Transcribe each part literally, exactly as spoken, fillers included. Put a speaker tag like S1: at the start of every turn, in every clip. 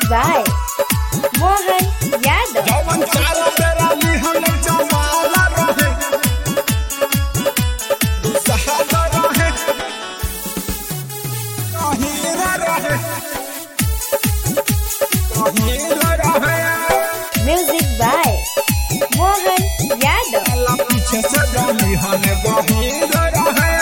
S1: by Mohan Yadav.
S2: जवन चारों बेरा लिहल जमाला रहे दुसहरा रहे कहीरा रहे कहीरा रहे
S1: Music by Mohan Yadav.
S2: Allah पीछे से जानी हने कहीरा रहे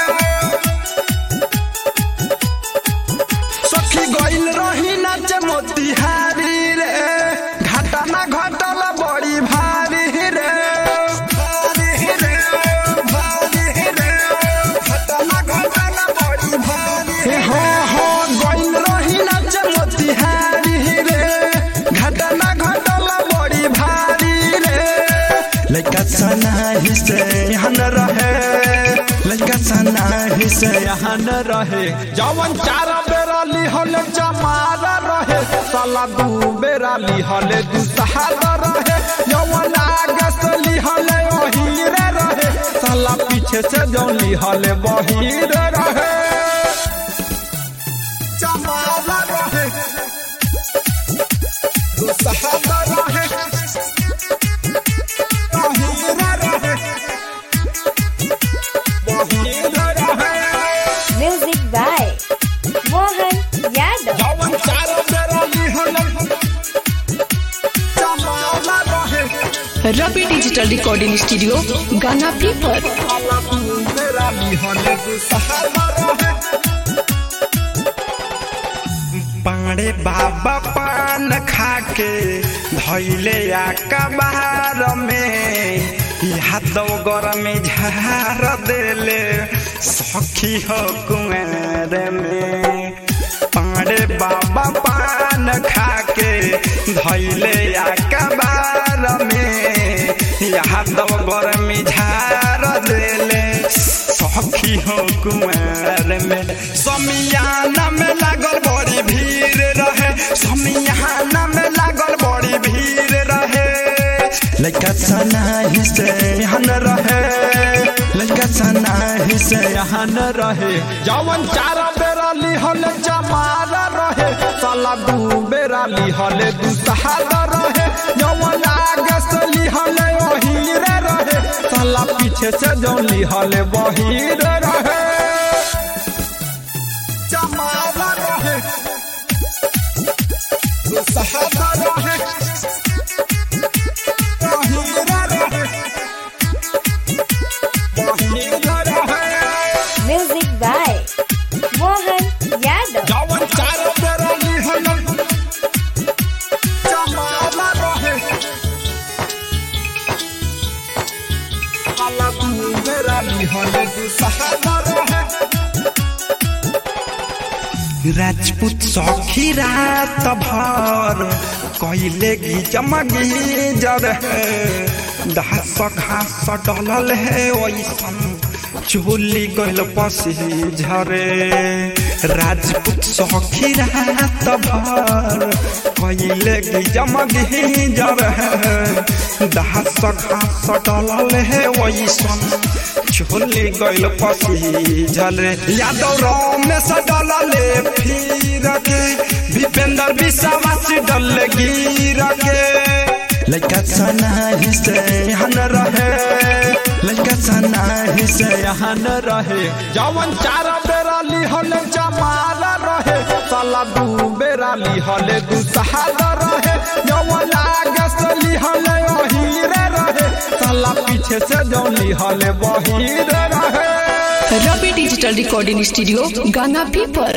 S2: सखी गइल रही नाच मोतिहारी रे घाटा ना घटल बड़ी भारी रे भारी रे भारी रे घाटा ना घटल बड़ी भारी हो हो गइल रही नाच मोतिहारी रे घाटा ना घटल बड़ी भारी रे लइका सना ही से हन रहे लइका सना ही से हन रहे जवन चार बेरा लिहल जमारा रहे साला दू बेरा लिहल दुसहरा रहे जवन आगे से लिहल ओहीरे रहे साला पीछे से जो लिहल बहीरे रहे जमारा रहे दुसहरा रहे ओहीरे रहे बहीरे रहे
S1: Music by Mohan Yadav.
S2: जवन चारों बेरा लिहल जमाला रहे
S3: रवि डिजिटल रिकॉर्डिंग स्टूडियो गाना पीपर।
S2: अल्लाह तू बेरा लिहल दुसहरा रहे पाड़े बाबा पान खाके धैले आकबार में यादव गर में झार देले सखी हो कुंवर में पाड़े बाबा पान खाके धैले आकबार में यादव गर में झार देले सखी हो कुंवर में समियाना में लागल बड़ी भीड़ रहे समियाना में लागल बड़ी भीड़ रहे लइका सना ही से हन रहे लइका सना ही से हन रहे जवन चार बेरा लिहल जमारा रहे साला दू बेरा लिहल दुसहरा रहे जवन आगे से लिहल ओहीरे रहे साला पीछे से जो लिहल बहीरे रहे जमारा रहे दुसहरा रहे ओहीरे रहे बहीरे रहे
S1: Music by Mohan Yadav.
S2: जवन चारों बेरा लिहल जमाला रहे अल्लाह तू बेरा लिहल दुसहरा रहे राजपूत सखी रात भर कइले गी जमगी जर घास घास डलल है ओइसन चोली गइल पसी झरे राजपूत सखी रात भर कइले गी जमगी जर घास घास डलल है ओइसन चोली गइल पसी झरे यादव रमेश डलले फिर के भीपेंद्र विश्वास डल गिर के लइका सना ही से हन रहे लइका सना ही से हन रहे जवन चार बेरा लिहल जमाला रहे साला दू बेरा लिहल दुसहरा रहे जवन आगे से लिहल ओहीरे रहे साला पीछे से जो लिहल बहीरे रहे
S3: रवि डिजिटल रिकॉर्डिंग स्टूडियो गाना पीपर।